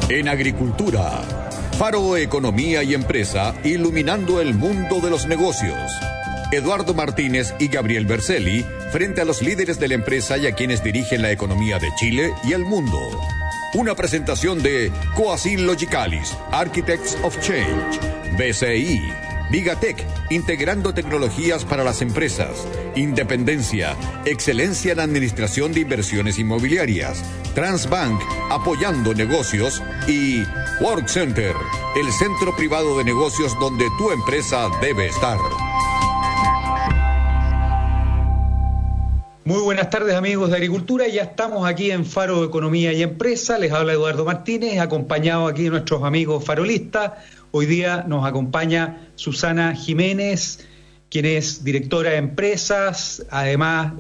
En agricultura, Faro Economía y Empresa, iluminando el mundo de los negocios. Eduardo Martínez y Gabriel Berzelli, frente a los líderes de la empresa y a quienes dirigen la economía de Chile y el mundo. Una presentación de Coacil Logicalis, Architects of Change, BCI, Vigatech, integrando tecnologías para las empresas, Independencia, excelencia en administración de inversiones inmobiliarias, Transbank, apoyando negocios, y Work Center, el centro privado de negocios donde tu empresa debe estar. Muy buenas tardes, amigos de Agricultura. Ya estamos aquí en Faro Economía y Empresa. Les habla Eduardo Martínez, acompañado aquí de nuestros amigos farolistas. Hoy día nos acompaña Susana Jiménez, quien es directora de empresas, además,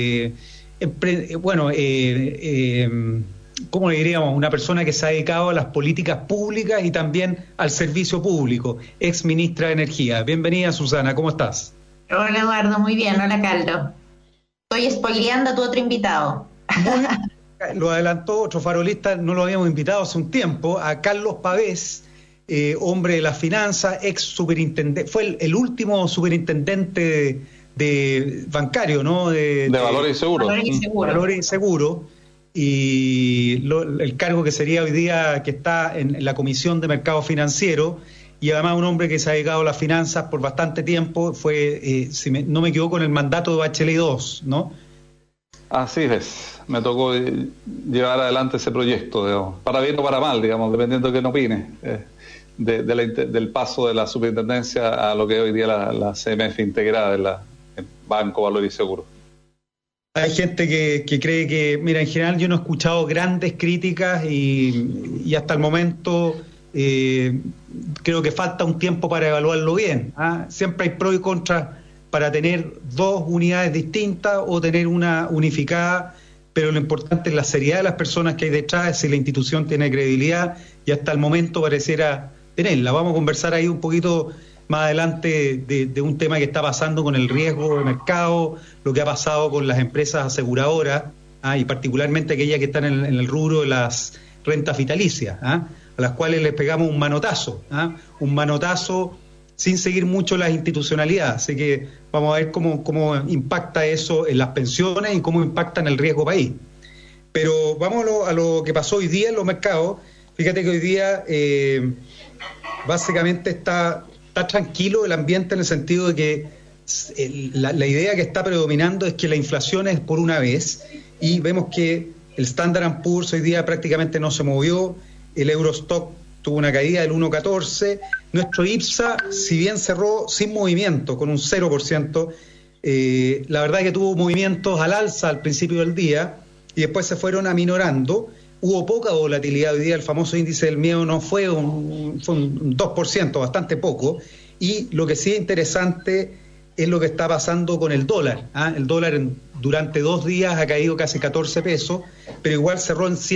¿cómo le diríamos? Una persona que se ha dedicado a las políticas públicas y también al servicio público, ex ministra de Energía. Bienvenida, Susana, ¿cómo estás? Hola, Eduardo, muy bien. Hola, Carlos. Estoy spoileando a tu otro invitado. Lo adelantó otro farolista, no lo habíamos invitado hace un tiempo, a Carlos Pavés, hombre de las finanzas, ex superintendente, fue el último superintendente de bancario, ¿no? De Valores y Seguros. Valores y Seguros, y el cargo que sería hoy día, que está en la Comisión de Mercado Financiero, y además un hombre que se ha dedicado a las finanzas por bastante tiempo, fue, no me equivoco, en el mandato de Bachelet 2, ¿no? Así es, me tocó llevar adelante ese proyecto, digamos, para bien o para mal, digamos, dependiendo de quién opine, del paso de la superintendencia a lo que es hoy día la CMF integrada en Banco, Valor y Seguro. Hay gente que cree que, mira, en general yo no he escuchado grandes críticas y hasta el momento creo que falta un tiempo para evaluarlo bien, ¿ah? Siempre hay pros y contras para tener dos unidades distintas o tener una unificada, pero lo importante es la seriedad de las personas que hay detrás, si la institución tiene credibilidad, y hasta el momento pareciera tenerla. Vamos a conversar ahí un poquito más adelante de un tema que está pasando con el riesgo de mercado, lo que ha pasado con las empresas aseguradoras, y particularmente aquellas que están en el rubro de las rentas vitalicias, a las cuales les pegamos un manotazo sin seguir mucho la institucionalidad. Así que vamos a ver cómo impacta eso en las pensiones y cómo impacta en el riesgo país. Pero vamos a lo que pasó hoy día en los mercados. Fíjate que hoy día básicamente está tranquilo el ambiente, en el sentido de que la idea que está predominando es que la inflación es por una vez, y vemos que el Standard & Poor's hoy día prácticamente no se movió, el Eurostock tuvo una caída del 1,14%, nuestro IPSA, si bien cerró sin movimiento, con un 0%, la verdad es que tuvo movimientos al alza al principio del día y después se fueron aminorando. Hubo poca volatilidad hoy día, el famoso índice del miedo no fue un 2%, bastante poco, y lo que sí es interesante es lo que está pasando con el dólar. El dólar durante 2 días ha caído casi 14 pesos, pero igual cerró en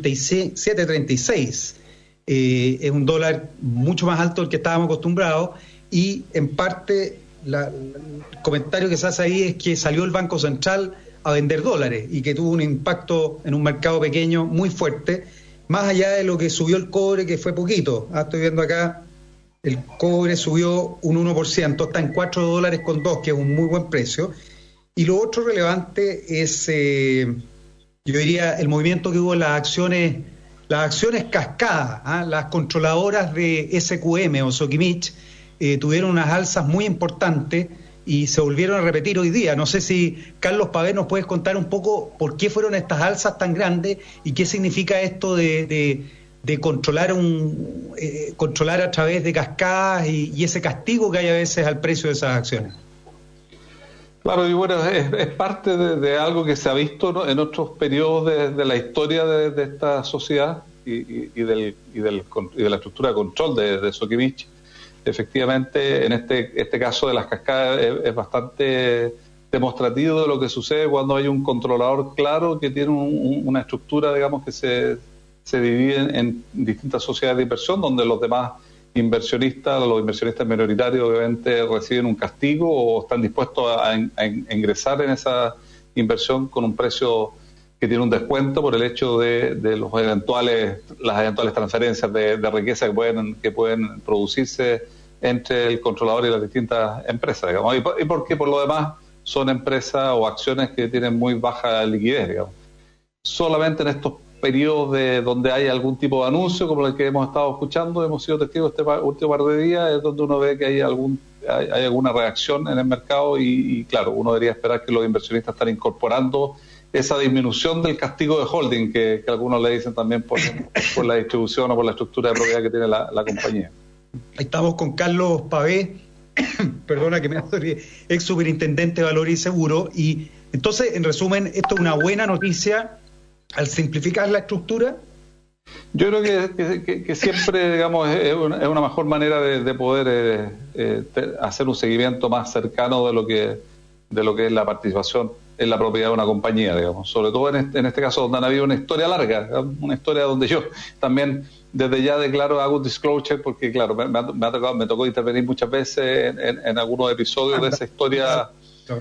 7.36. Es un dólar mucho más alto del que estábamos acostumbrados, y en parte el comentario que se hace ahí es que salió el Banco Central a vender dólares y que tuvo un impacto en un mercado pequeño muy fuerte, más allá de lo que subió el cobre, que fue poquito. Estoy viendo acá, el cobre subió un 1%, está en $4.02, que es un muy buen precio. Y lo otro relevante es, yo diría, el movimiento que hubo en las acciones cascadas. Las controladoras de SQM o Sokimich tuvieron unas alzas muy importantes y se volvieron a repetir hoy día. No sé si, Carlos Pavés, nos puedes contar un poco por qué fueron estas alzas tan grandes y qué significa esto de controlar a través de cascadas y ese castigo que hay a veces al precio de esas acciones. Claro, y bueno, es parte de algo que se ha visto, ¿no?, en otros periodos de la historia de esta sociedad y de la estructura de control de Sokimich. Efectivamente, en este caso de las cascadas es bastante demostrativo de lo que sucede cuando hay un controlador claro que tiene una estructura, digamos, que se divide en distintas sociedades de inversión, donde los demás inversionistas, los inversionistas minoritarios, obviamente reciben un castigo o están dispuestos a ingresar en esa inversión con un precio que tiene un descuento por el hecho de las eventuales transferencias de riqueza que pueden producirse entre el controlador y las distintas empresas, digamos, y porque por lo demás son empresas o acciones que tienen muy baja liquidez, digamos. Solamente en estos periodos donde hay algún tipo de anuncio, como el que hemos estado escuchando, hemos sido testigos este último par de días, es donde uno ve que hay alguna reacción en el mercado y claro, uno debería esperar que los inversionistas están incorporando esa disminución del castigo de holding que algunos le dicen también por la distribución o por la estructura de propiedad que tiene la compañía. Ahí estamos con Carlos Pavé, perdona que me hace, ex superintendente de Valor y Seguro, y entonces, en resumen, esto es una buena noticia al simplificar la estructura. Yo creo que siempre, digamos, es una mejor manera de poder hacer un seguimiento más cercano de lo que es la participación en la propiedad de una compañía, digamos, sobre todo en este caso donde han habido una historia larga, una historia donde yo también desde ya declaro, hago un disclosure, porque claro, me tocó intervenir muchas veces en algunos episodios de esa historia,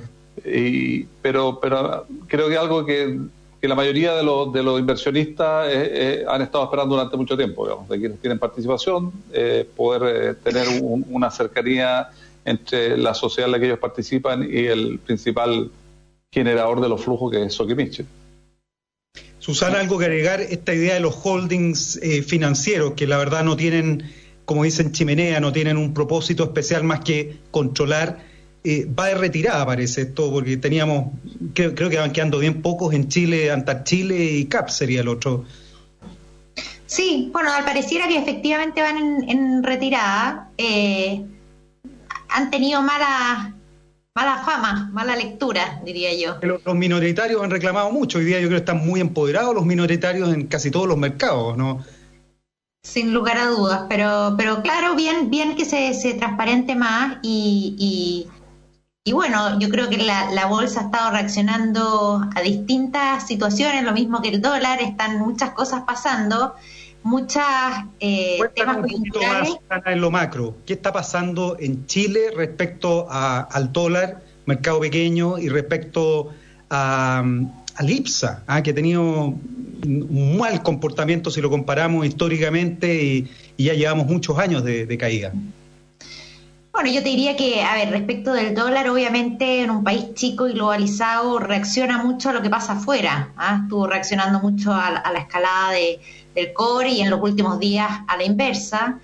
pero creo que algo que la mayoría de los inversionistas han estado esperando durante mucho tiempo, digamos, de quienes tienen participación, poder tener una cercanía entre la sociedad en la que ellos participan y el principal generador de los flujos, que es Sokimich. Susana, algo que agregar, esta idea de los holdings financieros, que la verdad no tienen, como dicen chimenea, no tienen un propósito especial más que controlar, va de retirada, parece esto, porque teníamos, creo que van quedando bien pocos en Chile, Antar Chile y CAP sería el otro. Sí, bueno, al pareciera que efectivamente van en retirada, han tenido mala fama, mala lectura, diría yo. Los minoritarios han reclamado mucho. Hoy día yo creo que están muy empoderados los minoritarios en casi todos los mercados, ¿no? Sin lugar a dudas, pero claro, bien que se transparente más y bueno, yo creo que la bolsa ha estado reaccionando a distintas situaciones, lo mismo que el dólar, están muchas cosas pasando, muchas temas coyunturales. En lo macro, ¿qué está pasando en Chile respecto al dólar, mercado pequeño, y respecto al IPSA, que ha tenido un mal comportamiento si lo comparamos históricamente y ya llevamos muchos años de caída? Bueno, yo te diría que, respecto del dólar, obviamente en un país chico y globalizado reacciona mucho a lo que pasa afuera. Estuvo reaccionando mucho a la escalada del cobre y en los últimos días a la inversa,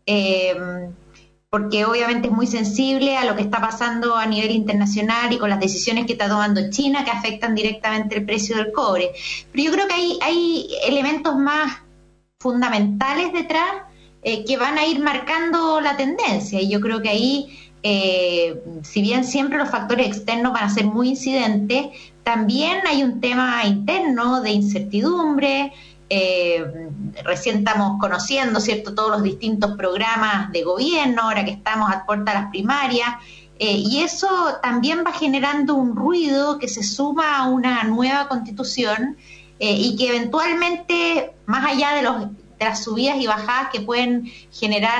porque obviamente es muy sensible a lo que está pasando a nivel internacional y con las decisiones que está tomando China que afectan directamente el precio del cobre. Pero yo creo que hay elementos más fundamentales detrás que van a ir marcando la tendencia, y yo creo que ahí, si bien siempre los factores externos van a ser muy incidentes, también hay un tema interno de incertidumbre. Recién estamos conociendo, ¿cierto?, todos los distintos programas de gobierno, ahora que estamos a puerta de las primarias, y eso también va generando un ruido que se suma a una nueva constitución y que eventualmente, más allá de las subidas y bajadas que pueden generar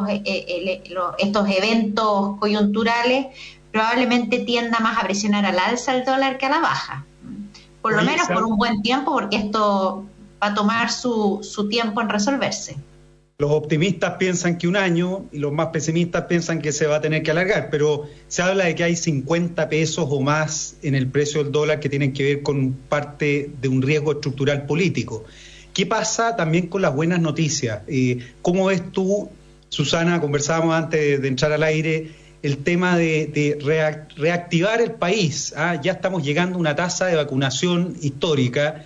estos eventos coyunturales, probablemente tienda más a presionar al alza el dólar que a la baja, por lo menos por un buen tiempo, porque esto va a tomar su tiempo en resolverse. Los optimistas piensan que un año y los más pesimistas piensan que se va a tener que alargar, pero se habla de que hay 50 pesos o más en el precio del dólar que tienen que ver con parte de un riesgo estructural político. ¿Qué pasa también con las buenas noticias? ¿Cómo ves tú, Susana, conversábamos antes de entrar al aire, el tema de reactivar el país? Ya estamos llegando a una tasa de vacunación histórica,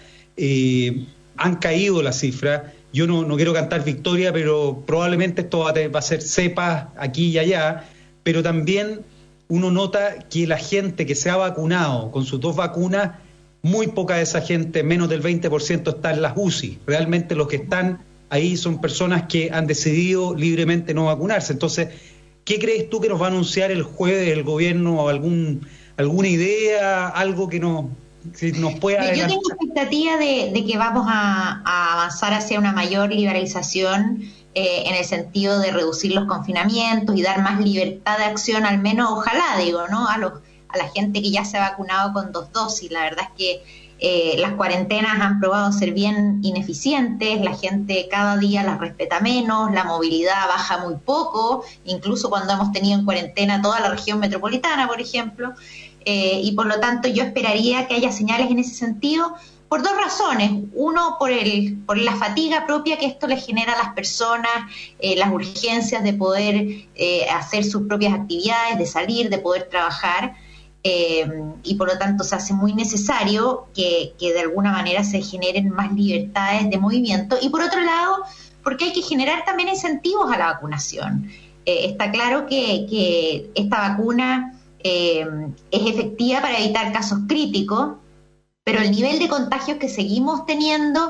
han caído las cifras. Yo no quiero cantar victoria, pero probablemente esto va a ser cepas aquí y allá, pero también uno nota que la gente que se ha vacunado con sus 2 vacunas, muy poca de esa gente, menos del 20%, está en las UCI. Realmente los que están ahí son personas que han decidido libremente no vacunarse. Entonces, ¿qué crees tú que nos va a anunciar el jueves el gobierno? ¿O alguna idea, algo que nos pueda... Yo tengo expectativa de que vamos a avanzar hacia una mayor liberalización en el sentido de reducir los confinamientos y dar más libertad de acción, al menos, ojalá, digo, ¿no?, a la gente que ya se ha vacunado con 2 dosis. La verdad es que Las cuarentenas han probado ser bien ineficientes, la gente cada día las respeta menos, la movilidad baja muy poco, incluso cuando hemos tenido en cuarentena toda la región metropolitana, por ejemplo, y por lo tanto yo esperaría que haya señales en ese sentido, por dos razones. Uno, por la fatiga propia que esto le genera a las personas, las urgencias de poder hacer sus propias actividades, de salir, de poder trabajar, y por lo tanto se hace muy necesario que de alguna manera se generen más libertades de movimiento. Y por otro lado, porque hay que generar también incentivos a la vacunación. Está claro que esta vacuna es efectiva para evitar casos críticos, pero el nivel de contagios que seguimos teniendo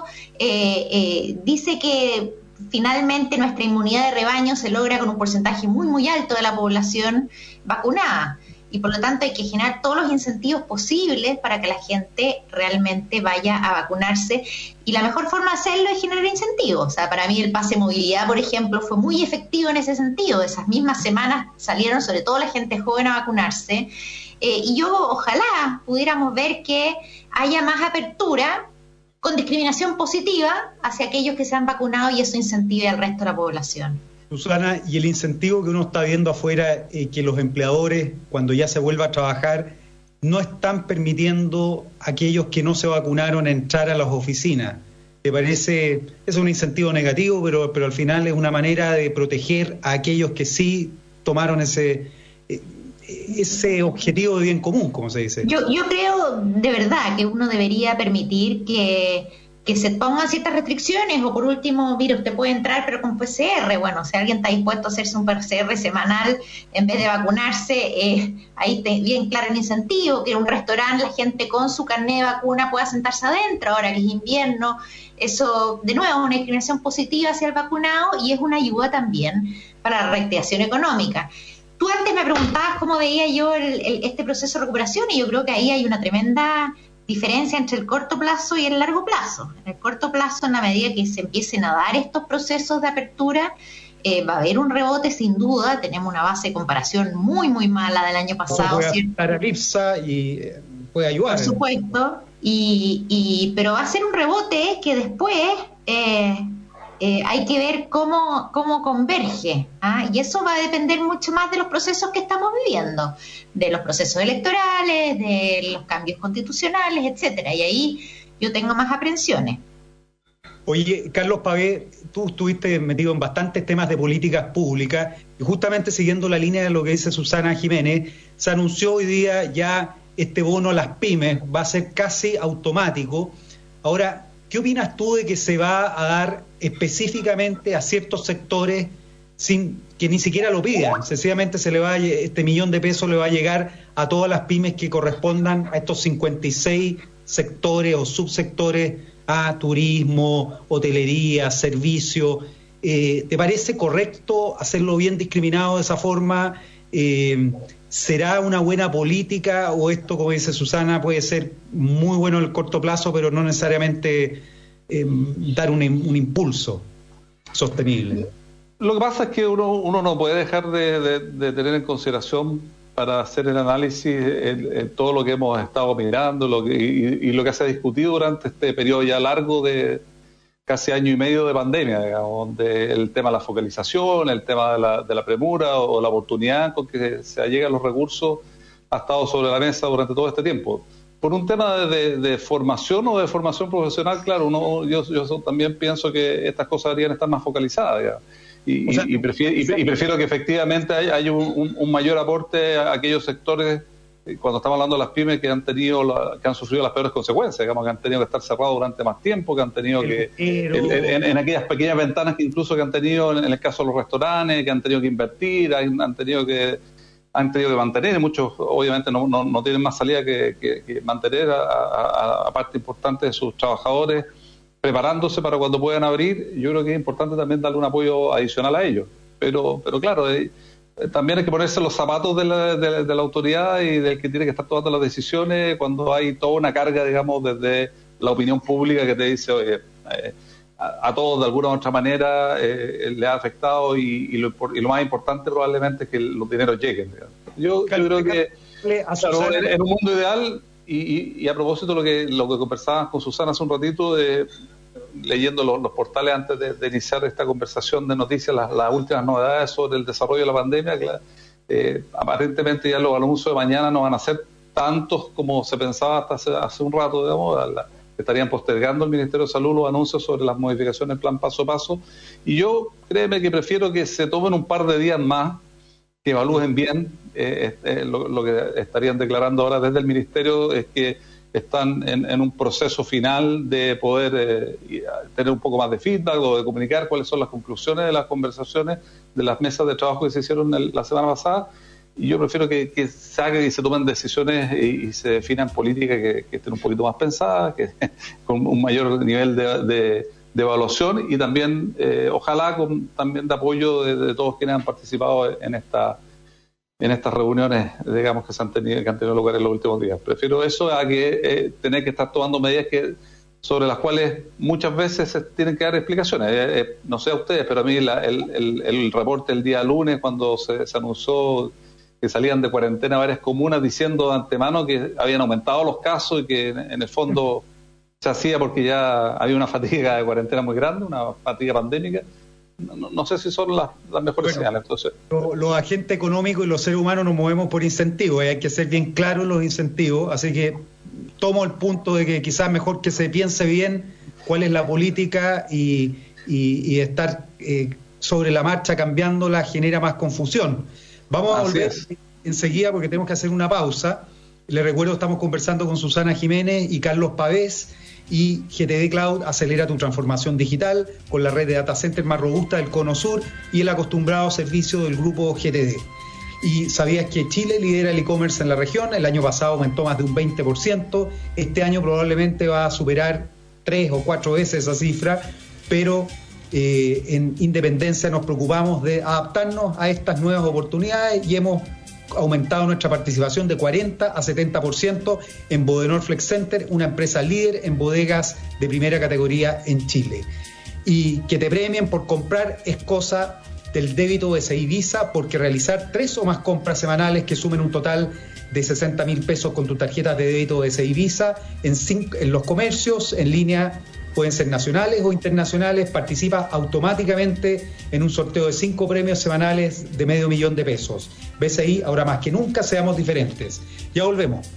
dice que finalmente nuestra inmunidad de rebaño se logra con un porcentaje muy, muy alto de la población vacunada. Y por lo tanto hay que generar todos los incentivos posibles para que la gente realmente vaya a vacunarse. Y la mejor forma de hacerlo es generar incentivos. O sea, para mí el pase de movilidad, por ejemplo, fue muy efectivo en ese sentido. Esas mismas semanas salieron sobre todo la gente joven a vacunarse. Y yo ojalá pudiéramos ver que haya más apertura con discriminación positiva hacia aquellos que se han vacunado y eso incentive al resto de la población. Susana, y el incentivo que uno está viendo afuera, que los empleadores, cuando ya se vuelva a trabajar, no están permitiendo a aquellos que no se vacunaron entrar a las oficinas. ¿Te parece? Es un incentivo negativo, pero al final es una manera de proteger a aquellos que sí tomaron ese objetivo de bien común, como se dice. Yo creo de verdad que uno debería permitir que se pongan ciertas restricciones, o por último, mire, usted puede entrar pero con PCR. Bueno, si alguien está dispuesto a hacerse un PCR semanal en vez de vacunarse, ahí está bien claro el incentivo, que en un restaurante la gente con su carnet de vacuna pueda sentarse adentro, ahora que es invierno. Eso, de nuevo, es una discriminación positiva hacia el vacunado y es una ayuda también para la reactivación económica. Tú antes me preguntabas cómo veía yo este proceso de recuperación, y yo creo que ahí hay una tremenda diferencia entre el corto plazo y el largo plazo. En el corto plazo, en la medida que se empiecen a dar estos procesos de apertura, va a haber un rebote sin duda. Tenemos una base de comparación muy, muy mala del año pasado. Puede afectar a IPSA y puede ayudar. Por supuesto, pero va a ser un rebote que después hay que ver cómo converge, ¿ah? Y eso va a depender mucho más de los procesos que estamos viviendo, de los procesos electorales, de los cambios constitucionales, etcétera. Y ahí yo tengo más aprensiones. Oye, Carlos Pavé, tú estuviste metido en bastantes temas de políticas públicas y justamente siguiendo la línea de lo que dice Susana Jiménez, se anunció hoy día ya este bono a las pymes, va a ser casi automático. Ahora, ¿qué opinas tú de que se va a dar específicamente a ciertos sectores sin que ni siquiera lo pidan? Sencillamente este $1.000.000 le va a llegar a todas las pymes que correspondan a estos 56 sectores o subsectores, a turismo, hotelería, servicio. ¿Te parece correcto hacerlo bien discriminado de esa forma? ¿Será una buena política o esto, como dice Susana, puede ser muy bueno en el corto plazo, pero no necesariamente dar un impulso sostenible? Lo que pasa es que uno no puede dejar de tener en consideración, para hacer el análisis, todo lo que hemos estado mirando y lo que se ha discutido durante este periodo ya largo de casi año y medio de pandemia, digamos, donde el tema de la focalización, el tema de la premura o la oportunidad con que se llegan los recursos ha estado sobre la mesa durante todo este tiempo. Por un tema de formación o de formación profesional, claro, yo también pienso que estas cosas deberían estar más focalizadas, digamos. Y prefiero que efectivamente haya un mayor aporte a aquellos sectores, cuando estamos hablando de las pymes que han sufrido las peores consecuencias, digamos, que han tenido que estar cerrados durante más tiempo, que han tenido en aquellas pequeñas ventanas que incluso que han tenido en el caso de los restaurantes, que han tenido que invertir, han tenido que mantener, y muchos obviamente no tienen más salida que mantener a parte importante de sus trabajadores, preparándose para cuando puedan abrir. Yo creo que es importante también darle un apoyo adicional a ellos. Pero claro, también hay que ponerse los zapatos de la autoridad y del que tiene que estar tomando las decisiones cuando hay toda una carga, digamos, desde la opinión pública que te dice, oye, a todos de alguna u otra manera le ha afectado y lo más importante probablemente es que los dineros lleguen, digamos. Yo creo que, claro, en un mundo ideal Y a propósito de lo que conversábamos con Susana hace un ratito, leyendo los portales antes de iniciar esta conversación de noticias, las últimas novedades sobre el desarrollo de la pandemia, aparentemente ya los anuncios de mañana no van a ser tantos como se pensaba hasta hace un rato, digamos. Estarían postergando el Ministerio de Salud los anuncios sobre las modificaciones del plan paso a paso, y yo créeme que prefiero que se tomen un par de días más, que evalúen bien. Lo que estarían declarando ahora desde el Ministerio es que están en un proceso final de poder tener un poco más de feedback o de comunicar cuáles son las conclusiones de las conversaciones de las mesas de trabajo que se hicieron la semana pasada. Y yo prefiero que se hagan y se tomen decisiones y se definan políticas que estén un poquito más pensadas, que con un mayor nivel de evaluación, y también ojalá también de apoyo de todos quienes han participado en estas reuniones, digamos, que han tenido lugar en los últimos días. Prefiero eso a que tener que estar tomando medidas sobre las cuales muchas veces se tienen que dar explicaciones. No sé a ustedes, pero a mí el reporte el día lunes, cuando se anunció que salían de cuarentena varias comunas diciendo de antemano que habían aumentado los casos y que en el fondo se hacía porque ya había una fatiga de cuarentena muy grande, una fatiga pandémica. No sé si son las mejores señales. Entonces, los agentes económicos y los seres humanos nos movemos por incentivos, hay que ser bien claros los incentivos, así que tomo el punto de que quizás mejor que se piense bien cuál es la política y estar sobre la marcha cambiándola genera más confusión. Vamos a volver enseguida porque tenemos que hacer una pausa. Les recuerdo, estamos conversando con Susana Jiménez y Carlos Pavés, y GTD Cloud acelera tu transformación digital con la red de data center más robusta del Cono Sur y el acostumbrado servicio del grupo GTD. ¿Y sabías que Chile lidera el e-commerce en la región? El año pasado aumentó más de un 20%, este año probablemente va a superar 3 o 4 veces esa cifra, pero en Independencia nos preocupamos de adaptarnos a estas nuevas oportunidades y hemos aumentado nuestra participación de 40 a 70% en Bodenor Flex Center, una empresa líder en bodegas de primera categoría en Chile. Y que te premien por comprar es cosa del débito BCI Visa, porque realizar 3 o más compras semanales que sumen un total de 60.000 pesos con tu tarjeta de débito BCI Visa en los comercios en línea, pueden ser nacionales o internacionales, participa automáticamente en un sorteo de 5 premios semanales de $500,000 pesos. BCI, ahora más que nunca, seamos diferentes. Ya volvemos.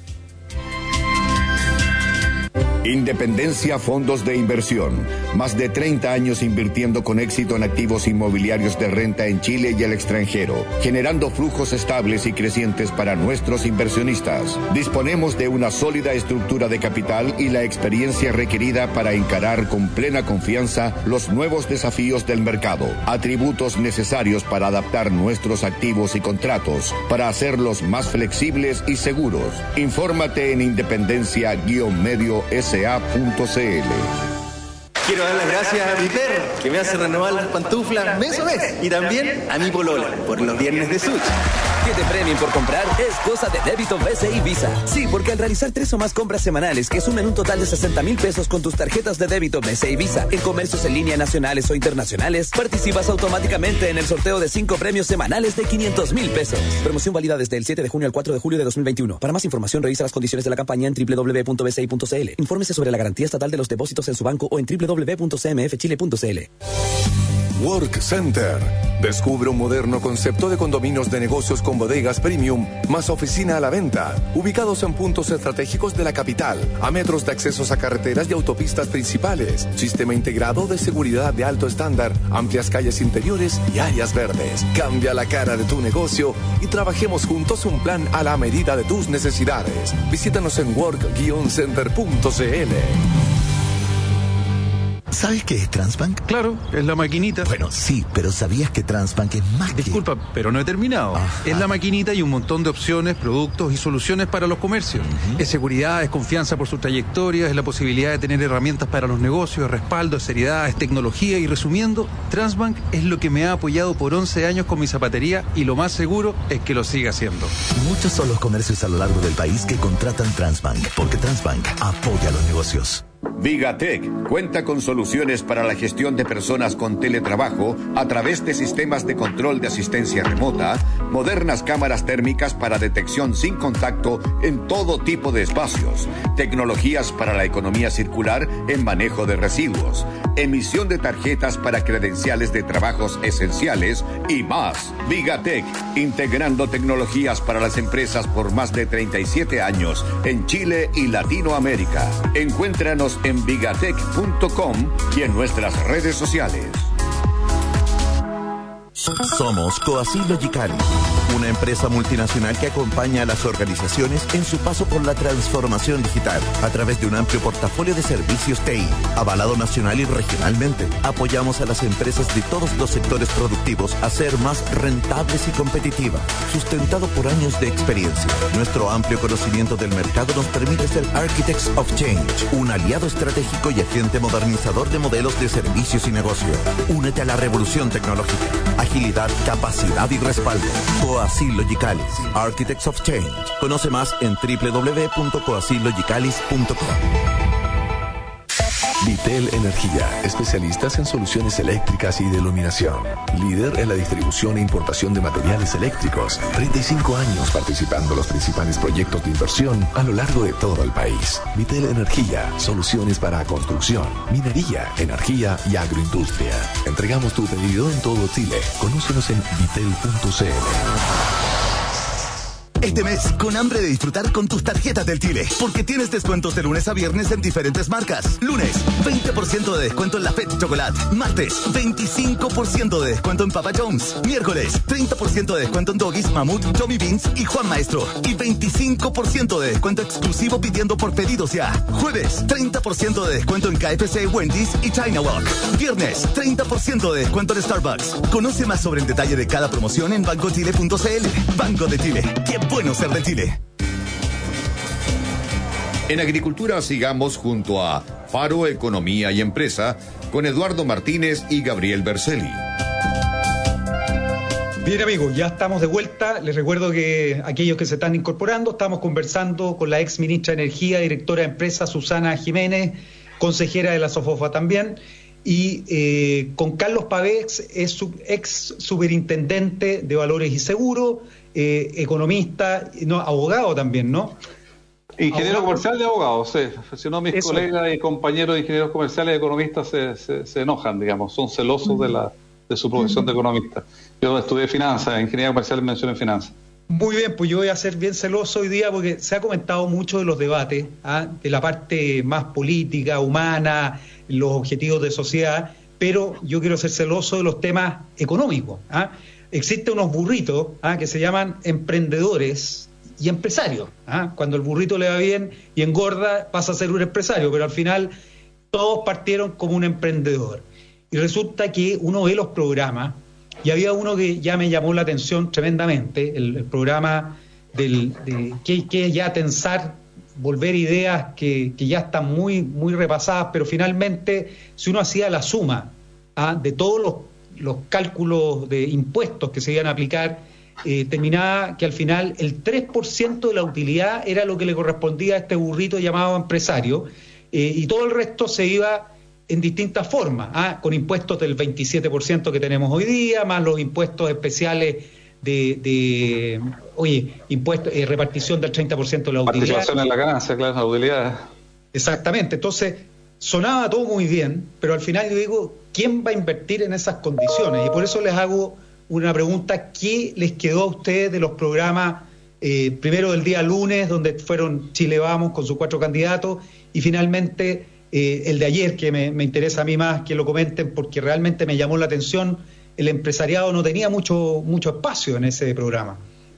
Independencia Fondos de Inversión. Más de 30 años invirtiendo con éxito en activos inmobiliarios de renta en Chile y el extranjero, generando flujos estables y crecientes para nuestros inversionistas. Disponemos de una sólida estructura de capital y la experiencia requerida para encarar con plena confianza los nuevos desafíos del mercado. Atributos necesarios para adaptar nuestros activos y contratos, para hacerlos más flexibles y seguros. Infórmate en independencia-medio.sa.cl. Quiero dar las gracias a mi perro, que me hace renovar las pantuflas mes a mes, y también a mi polola, por los viernes de sushi. Que te premien por comprar es cosa de débito BCI Visa. Sí, porque al realizar 3 o más compras semanales que sumen un total de 60.000 pesos con tus tarjetas de débito BCI Visa en comercios en línea nacionales o internacionales, participas automáticamente en el sorteo de 5 premios semanales de 500.000 pesos. Promoción válida desde el 7 de junio al 4 de julio de 2021. Para más información, revisa las condiciones de la campaña en www.bci.cl. Infórmese sobre la garantía estatal de los depósitos en su banco o en www.cmfchile.cl. Work Center. Descubre un moderno concepto de condominios de negocios con bodegas premium más oficina a la venta, ubicados en puntos estratégicos de la capital, a metros de accesos a carreteras y autopistas principales, sistema integrado de seguridad de alto estándar, amplias calles interiores y áreas verdes. Cambia la cara de tu negocio y trabajemos juntos un plan a la medida de tus necesidades. Visítanos en work-center.cl. ¿Sabes qué es Transbank? Claro, es la maquinita. Bueno, sí, pero ¿sabías que Transbank es más que...? Disculpa, pero no he terminado. Ajá. Es la maquinita y un montón de opciones, productos y soluciones para los comercios. Es seguridad, es confianza por su trayectoria, es la posibilidad de tener herramientas para los negocios, es respaldo, es seriedad, es tecnología. Y resumiendo, Transbank es lo que me ha apoyado por 11 años con mi zapatería y lo más seguro es que lo siga haciendo. Muchos son los comercios a lo largo del país que contratan Transbank, porque Transbank apoya a los negocios. Vigatech cuenta con soluciones para la gestión de personas con teletrabajo a través de sistemas de control de asistencia remota, modernas cámaras térmicas para detección sin contacto en todo tipo de espacios, tecnologías para la economía circular en manejo de residuos, emisión de tarjetas para credenciales de trabajos esenciales y más. Vigatech, integrando tecnologías para las empresas por más de 37 años en Chile y Latinoamérica. Encuéntranos en vigatech.com y en nuestras redes sociales. Somos Coací Logicali, una empresa multinacional que acompaña a las organizaciones en su paso por la transformación digital a través de un amplio portafolio de servicios TI, avalado nacional y regionalmente. Apoyamos a las empresas de todos los sectores productivos a ser más rentables y competitivas, sustentado por años de experiencia. Nuestro amplio conocimiento del mercado nos permite ser Architects of Change, un aliado estratégico y agente modernizador de modelos de servicios y negocio. Únete a la revolución tecnológica. Agilidad, capacidad y respaldo. Coací Logicalis, Architects of Change. Conoce más en www.coacilogicalis.com. Vitel Energía, especialistas en soluciones eléctricas y de iluminación. Líder en la distribución e importación de materiales eléctricos. 35 años participando en los principales proyectos de inversión a lo largo de todo el país. Vitel Energía, soluciones para construcción, minería, energía y agroindustria. Entregamos tu pedido en todo Chile. Conócenos en vitel.cl. Este mes, con hambre de disfrutar con tus tarjetas del Chile, porque tienes descuentos de lunes a viernes en diferentes marcas. Lunes, 20% de descuento en la Fed Chocolate. Martes, 25% de descuento en Papa John's. Miércoles, 30% de descuento en Doggies, Mamut, Tommy Beans y Juan Maestro. Y 25% de descuento exclusivo pidiendo por pedidos ya. Jueves, 30% de descuento en KFC, Wendy's y China Walk. Viernes, 30% de descuento en Starbucks. Conoce más sobre el detalle de cada promoción en bancochile.cl. Banco de Chile. ¡Qué bueno ser de Chile! En Agricultura sigamos junto a Faro Economía y Empresa con Eduardo Martínez y Gabriel Berzelli. Bien amigos, ya estamos de vuelta. Les recuerdo que aquellos que se están incorporando, estamos conversando con la ex ministra de Energía, directora de empresa Susana Jiménez, consejera de la SOFOFA también, y con Carlos Pavés, es ex superintendente de Valores y Seguros, economista, no, abogado también, ¿no? Ingeniero comercial y abogado, sí. Si no, mis colegas y compañeros de ingenieros comerciales y economistas se enojan, digamos, son celosos de su profesión de economista. Yo estudié finanzas, ingeniería comercial y mención en finanzas. Muy bien, pues yo voy a ser bien celoso hoy día porque se ha comentado mucho de los debates, de la parte más política, humana, los objetivos de sociedad, pero yo quiero ser celoso de los temas económicos. Existen unos burritos que se llaman emprendedores y empresarios. Cuando el burrito le va bien y engorda, pasa a ser un empresario, pero al final todos partieron como un emprendedor. Y resulta que uno ve los programas, y había uno que ya me llamó la atención tremendamente, el programa que ya tensar, volver ideas que ya están muy, muy repasadas, pero finalmente, si uno hacía la suma de todos los cálculos de impuestos que se iban a aplicar, terminaba que al final el 3% de la utilidad era lo que le correspondía a este burrito llamado empresario, y todo el resto se iba en distintas formas, con impuestos del 27% que tenemos hoy día, más los impuestos especiales impuestos, repartición del 30% de la utilidad. Participación en la ganancia, claro, la utilidad. Exactamente, entonces sonaba todo muy bien, pero al final yo digo, ¿quién va a invertir en esas condiciones? Y por eso les hago una pregunta, ¿qué les quedó a ustedes de los programas, primero del día lunes, donde fueron Chile Vamos con sus 4 candidatos, y finalmente el de ayer, que me interesa a mí más que lo comenten, porque realmente me llamó la atención, el empresariado no tenía mucho espacio en ese programa.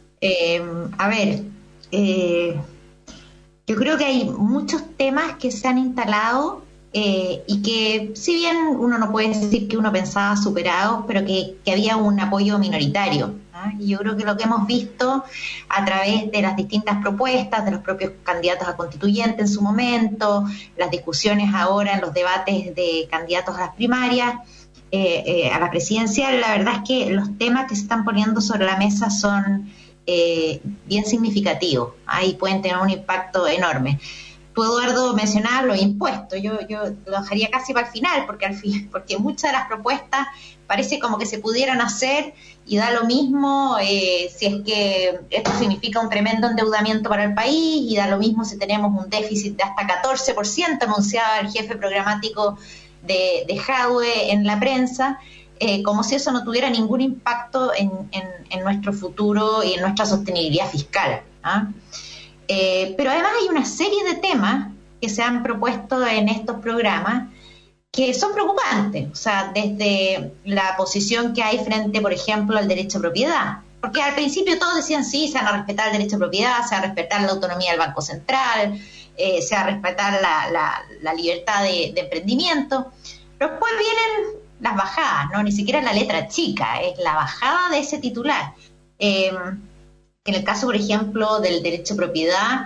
Yo creo que hay muchos temas que se han instalado y que, si bien uno no puede decir que uno pensaba superados, pero que había un apoyo minoritario. Y yo creo que lo que hemos visto a través de las distintas propuestas de los propios candidatos a constituyente en su momento, las discusiones ahora en los debates de candidatos a las primarias, a la presidencial, la verdad es que los temas que se están poniendo sobre la mesa son bien significativos y pueden tener un impacto enorme. Tú, Eduardo, mencionabas los impuestos. Yo lo dejaría casi para el final, porque muchas de las propuestas parece como que se pudieran hacer y da lo mismo si es que esto significa un tremendo endeudamiento para el país, y da lo mismo si tenemos un déficit de hasta 14%, anunciaba el jefe programático de Jadwe en la prensa, como si eso no tuviera ningún impacto en nuestro futuro y en nuestra sostenibilidad fiscal, ¿ah? Pero además hay una serie de temas que se han propuesto en estos programas que son preocupantes, o sea, desde la posición que hay frente, por ejemplo, al derecho a propiedad. Porque al principio todos decían, sí, se van a respetar el derecho a propiedad, se va a respetar la autonomía del Banco Central, se va a respetar la libertad de emprendimiento. Pero después vienen las bajadas, ¿no? Ni siquiera la letra chica, es la bajada de ese titular. En el caso, por ejemplo, del derecho a propiedad,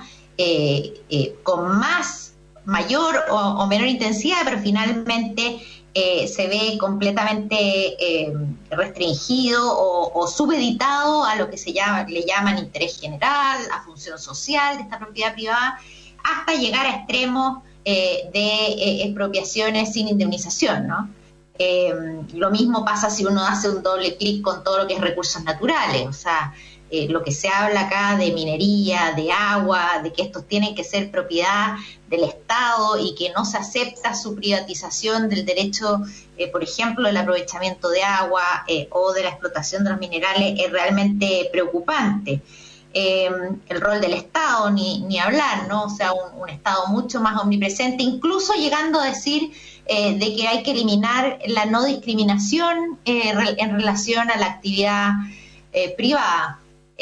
con mayor o menor intensidad, pero finalmente se ve completamente restringido o subeditado a lo que le llaman interés general, a función social de esta propiedad privada, hasta llegar a extremos de expropiaciones sin indemnización, ¿no? Lo mismo pasa si uno hace un doble clic con todo lo que es recursos naturales, o sea, lo que se habla acá de minería, de agua, de que estos tienen que ser propiedad del Estado y que no se acepta su privatización del derecho, por ejemplo, del aprovechamiento de agua o de la explotación de los minerales, es realmente preocupante. El rol del Estado, ni hablar, ¿no? O sea, un Estado mucho más omnipresente, incluso llegando a decir de que hay que eliminar la no discriminación en relación a la actividad privada.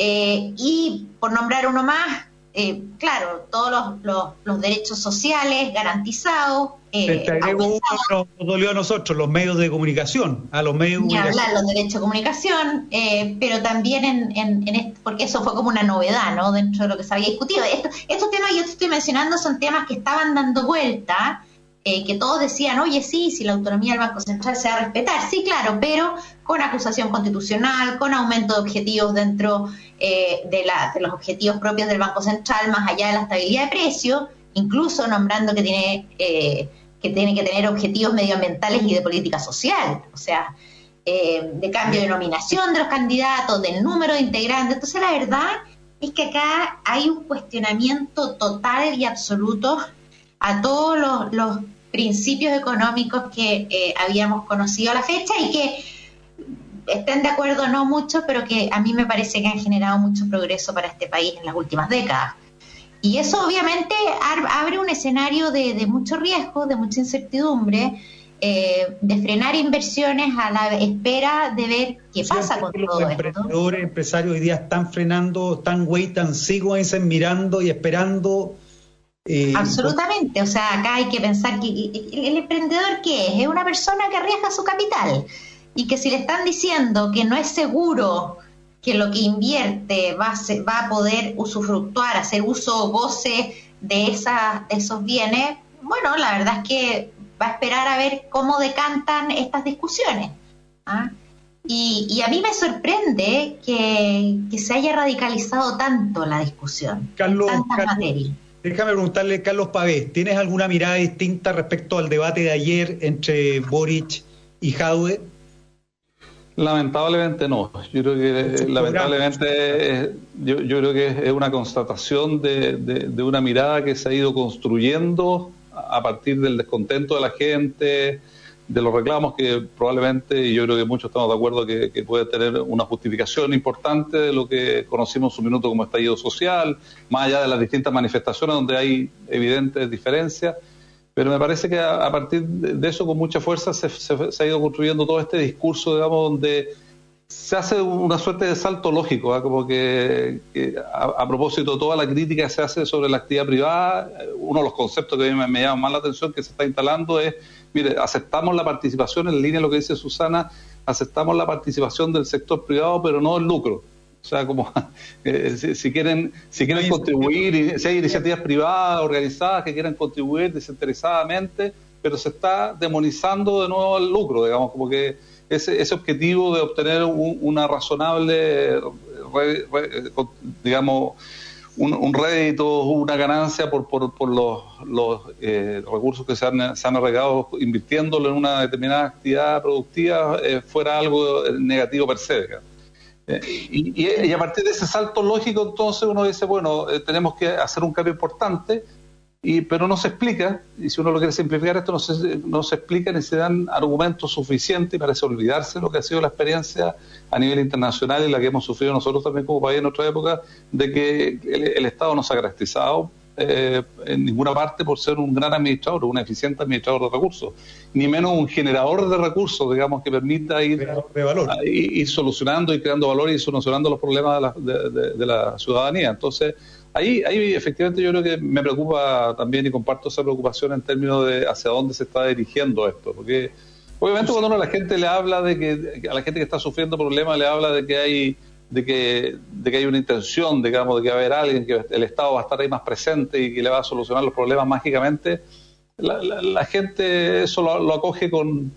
Y por nombrar uno más, claro, todos los derechos sociales garantizados. Te agrego uno que nos dolió a nosotros, los medios de comunicación, los derechos de comunicación, pero también porque eso fue como una novedad, ¿no? Dentro de lo que se había discutido. Estos temas que yo te estoy mencionando son temas que estaban dando vuelta, que todos decían, oye, sí, si la autonomía del Banco Central se va a respetar, sí, claro, pero con acusación constitucional, con aumento de objetivos dentro de los objetivos propios del Banco Central, más allá de la estabilidad de precios, incluso nombrando que tiene que tener objetivos medioambientales y de política social, o sea, de cambio de nominación de los candidatos, del número de integrantes. Entonces, la verdad es que acá hay un cuestionamiento total y absoluto a todos los principios económicos que habíamos conocido a la fecha y que estén de acuerdo no muchos, pero que a mí me parece que han generado mucho progreso para este país en las últimas décadas. Y eso obviamente abre un escenario de mucho riesgo, de mucha incertidumbre, de frenar inversiones a la espera de ver qué pasa con todo esto. Los empresarios hoy día están frenando, están wait and see, dicen, mirando y esperando. Absolutamente, o sea, acá hay que pensar que el emprendedor, ¿qué es? Es una persona que arriesga su capital y que si le están diciendo que no es seguro que lo que invierte va a poder usufructuar, hacer uso o goce de esos bienes, bueno, la verdad es que va a esperar a ver cómo decantan estas discusiones, ¿ah? Y a mí me sorprende que se haya radicalizado tanto la discusión, Carlos, déjame preguntarle, Carlos Pavés, ¿tienes alguna mirada distinta respecto al debate de ayer entre Boric y Jadwe? Lamentablemente no. Yo creo que yo creo que es una constatación de una mirada que se ha ido construyendo a partir del descontento de la gente, de los reclamos que probablemente, y yo creo que muchos estamos de acuerdo que puede tener una justificación importante de lo que conocimos en su minuto como estallido social, más allá de las distintas manifestaciones donde hay evidentes diferencias, pero me parece que a partir de eso con mucha fuerza se ha ido construyendo todo este discurso, digamos, donde se hace una suerte de salto lógico, ¿eh? Como que a propósito de toda la crítica que se hace sobre la actividad privada, uno de los conceptos que a mí me llama más la atención que se está instalando es, mire, aceptamos la participación, en línea de lo que dice Susana, aceptamos la participación del sector privado, pero no el lucro. O sea, como si quieren contribuir, si hay iniciativas privadas organizadas que quieran contribuir desinteresadamente, pero se está demonizando de nuevo el lucro, digamos, como que ese objetivo de obtener una razonable, digamos, un rédito, una ganancia por los recursos que se han arreglado invirtiéndolo en una determinada actividad productiva, fuera algo negativo per se. Y a partir de ese salto lógico, entonces uno dice, bueno, tenemos que hacer un cambio importante, pero no se explica, y si uno lo quiere simplificar esto, no se explica ni se dan argumentos suficientes, y parece olvidarse lo que ha sido la experiencia a nivel internacional y la que hemos sufrido nosotros también como país en nuestra época, de que el Estado no se ha caracterizado en ninguna parte por ser un gran administrador, un eficiente administrador de recursos, ni menos un generador de recursos, digamos, que permita ir solucionando y creando valor y solucionando los problemas de la ciudadanía. Entonces, ahí efectivamente yo creo que me preocupa también, y comparto esa preocupación en términos de hacia dónde se está dirigiendo esto, porque obviamente cuando uno a la gente le habla de que, a la gente que está sufriendo problemas le habla de que hay una intención, digamos, de que va a haber alguien, que el Estado va a estar ahí más presente y que le va a solucionar los problemas mágicamente, la gente eso lo acoge con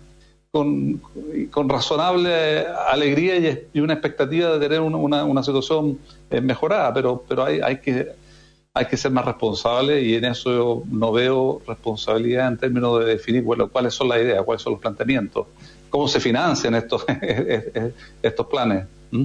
razonable alegría y una expectativa de tener una situación mejorada, pero hay que ser más responsable, y en eso yo no veo responsabilidad en términos de definir cuáles son las ideas, cuáles son los planteamientos, cómo se financian estos planes.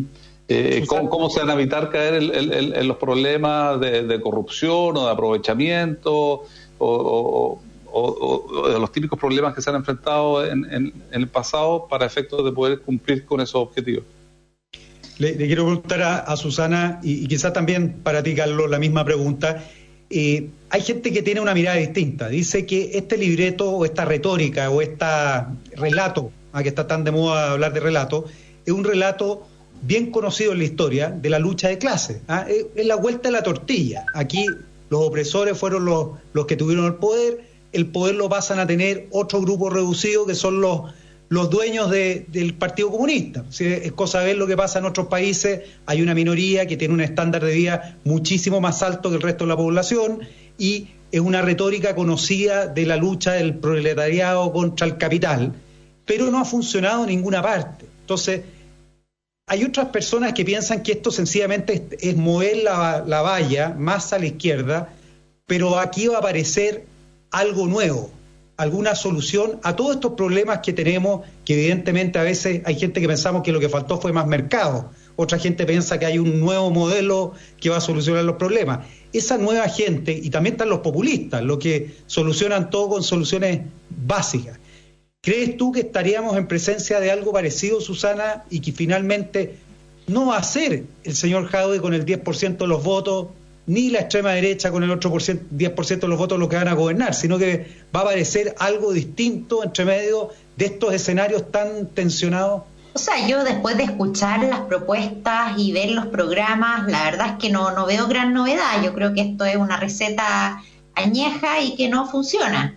¿Cómo se van a evitar caer en los problemas de corrupción o de aprovechamiento o de los típicos problemas que se han enfrentado en el pasado para efectos de poder cumplir con esos objetivos? Le quiero preguntar a Susana, y quizás también para ti, Carlos, la misma pregunta. Hay gente que tiene una mirada distinta. Dice que este libreto o esta retórica o este relato, que está tan de moda hablar de relato, es un relato bien conocido en la historia de la lucha de clases. Es la vuelta de la tortilla. Aquí los opresores fueron los que tuvieron el poder lo pasan a tener otro grupo reducido que son los dueños del Partido Comunista. ¿Sí? Es cosa de ver lo que pasa en otros países. Hay una minoría que tiene un estándar de vida muchísimo más alto que el resto de la población, y es una retórica conocida de la lucha del proletariado contra el capital, pero no ha funcionado en ninguna parte. Entonces, hay otras personas que piensan que esto sencillamente es mover la valla más a la izquierda, pero aquí va a aparecer algo nuevo, alguna solución a todos estos problemas que tenemos, que evidentemente a veces hay gente que pensamos que lo que faltó fue más mercado, otra gente piensa que hay un nuevo modelo que va a solucionar los problemas. Esa nueva gente, y también están los populistas, los que solucionan todo con soluciones básicas. ¿Crees tú que estaríamos en presencia de algo parecido, Susana, y que finalmente no va a ser el señor Jadwe con el 10% de los votos, ni la extrema derecha con el otro 10% de los votos los que van a gobernar, sino que va a aparecer algo distinto entre medio de estos escenarios tan tensionados? O sea, yo después de escuchar las propuestas y ver los programas, la verdad es que no veo gran novedad. Yo creo que esto es una receta añeja y que no funciona,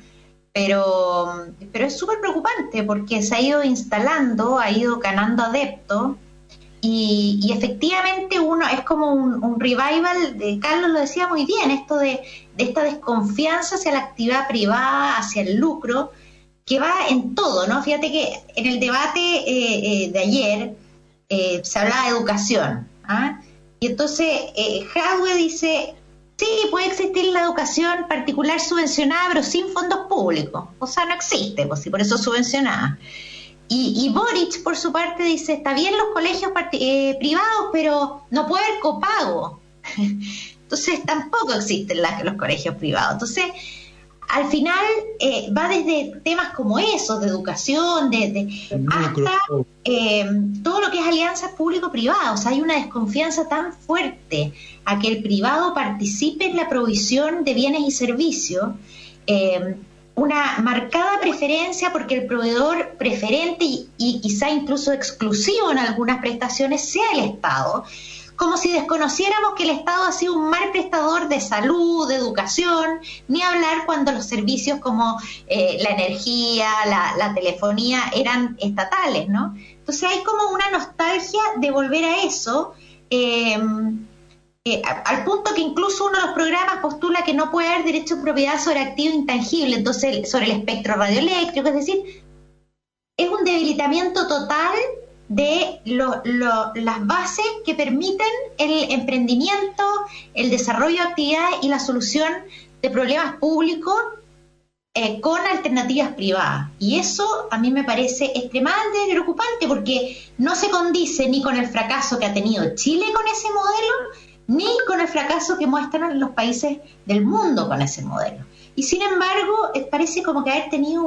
Pero es súper preocupante porque se ha ido instalando, ha ido ganando adeptos, y efectivamente uno es como un revival, de Carlos lo decía muy bien, esto de esta desconfianza hacia la actividad privada, hacia el lucro, que va en todo, ¿no? Fíjate que en el debate de ayer se hablaba de educación, y entonces Jadwe dice: sí, puede existir la educación particular subvencionada, pero sin fondos públicos. O sea, no existe, pues, y por eso es subvencionada. Y Boric, por su parte, dice: está bien los colegios privados, pero no puede haber copago. Entonces, tampoco existen los colegios privados. Entonces, al final, va desde temas como esos, de educación, hasta todo lo que es alianzas público-privadas. O sea, hay una desconfianza tan fuerte a que el privado participe en la provisión de bienes y servicios, una marcada preferencia porque el proveedor preferente y quizá incluso exclusivo en algunas prestaciones sea el Estado, como si desconociéramos que el Estado ha sido un mal prestador de salud, de educación, ni hablar cuando los servicios como la energía, la telefonía eran estatales, ¿no? Entonces hay como una nostalgia de volver a eso, al punto que incluso uno de los programas postula que no puede haber derecho de propiedad sobre activo intangible, entonces sobre el espectro radioeléctrico, es decir, es un debilitamiento total de las bases que permiten el emprendimiento, el desarrollo de actividades y la solución de problemas públicos con alternativas privadas. Y eso a mí me parece extremadamente preocupante, porque no se condice ni con el fracaso que ha tenido Chile con ese modelo, ni con el fracaso que muestran los países del mundo con ese modelo. Y sin embargo, parece como que haber tenido